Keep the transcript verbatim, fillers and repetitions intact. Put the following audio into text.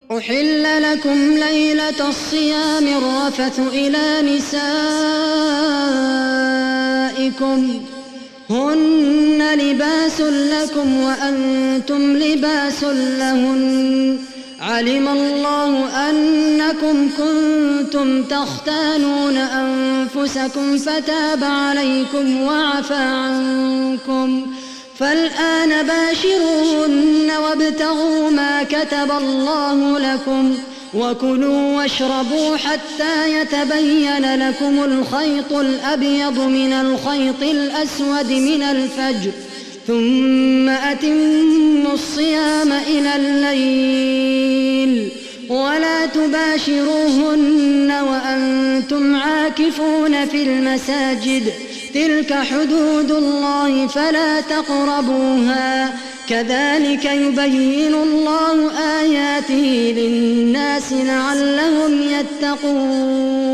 أحل لكم ليلة الصيام الرفث إلى نسائكم هن لباس لكم وأنتم لباس لهن علم الله أنكم كنتم تختانون أنفسكم فتاب عليكم وعفى عنكم فالآن باشروهن وابتغوا ما كتب الله لكم وكلوا واشربوا حتى يتبين لكم الخيط الأبيض من الخيط الأسود من الفجر ثم أتموا الصيام إلى الليل ولا تباشروهن وأنتم عاكفون في المساجد تلك حدود الله فلا تقربوها كذلك يبين الله آياته للناس لعلهم يتقون